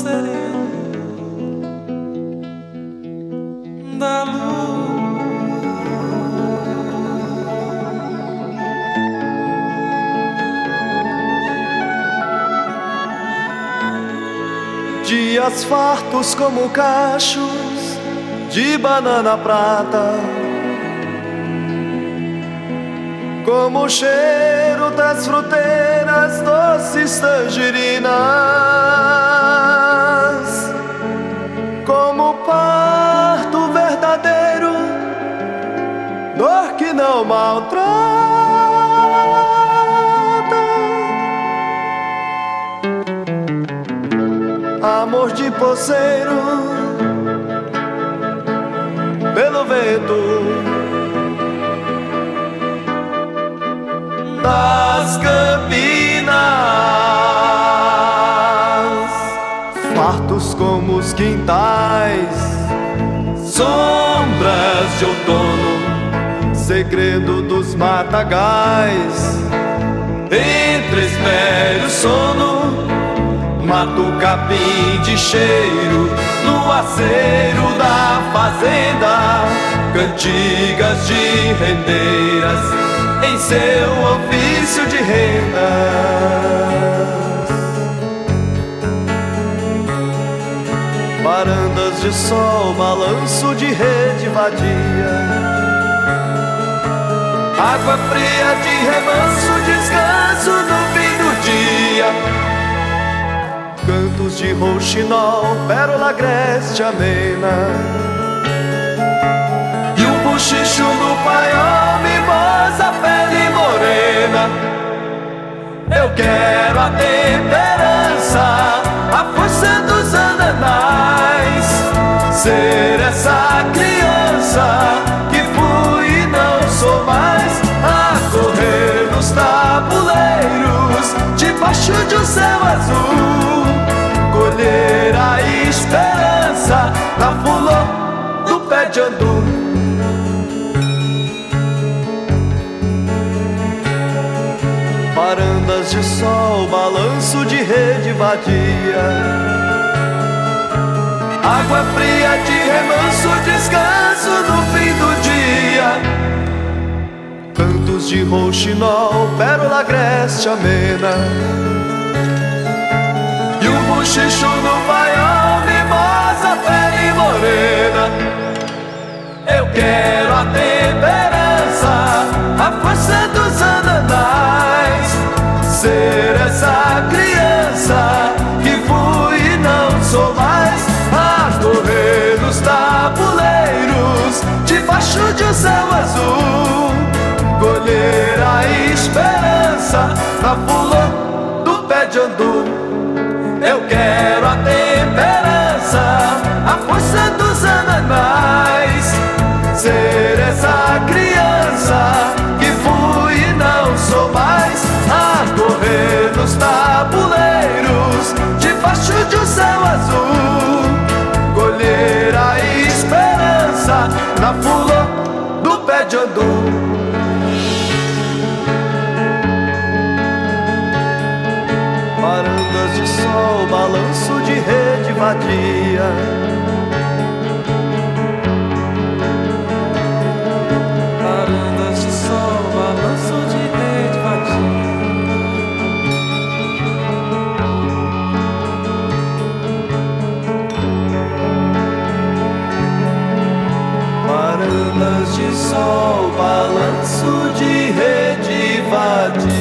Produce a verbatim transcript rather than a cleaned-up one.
sereno da lua. Dias fartos como cachos de banana prata, como o cheiro das fruteiras doces tangerinas, como parto verdadeiro, dor que não maltrata, amor de poceiro pelo vento das campinas, fartos como os quintais, sombras de outono, segredo dos matagais, entre espelho sono, mato capim de cheiro no aceiro da fazenda, cantigas de rendeiras em seu ofício de renda. Varandas de sol, balanço de rede vadia, água fria de remanso, descanso no fim do dia, cantos de rouxinol, pérola agreste amena, e um bochicho no paiol, mimosa, pele morena. Eu quero a temperança, a força dos ananás, ser essa criança que fui e não sou mais, a correr nos tabuleiros debaixo de um céu azul, colher a esperança na flor do pé de andu. Varandas de sol, balanço de rede vadia, água fria de remanso, descanso no fim do dia, cantos de rouxinol, pérola agreste amena, e um bochicho no paiol, mimosa, pele morena. Eu quero a temperança, a força dos ananás, ser essa criança que fui e não sou mais, a correr nos tabuleiros debaixo de um céu azul, colher a esperança na flor do pé de andu. Eu quero a temperança, a força dos ananás, ser essa criança que fui e não sou mais, a correr nos tabuleiros debaixo de um céu azul, colher a esperança na flor do pé de andu. Varandas de sol, balanço de rede vadia, Varandas de sol, balanço de rede vadia, varandas de sol, balanço de rede vadia.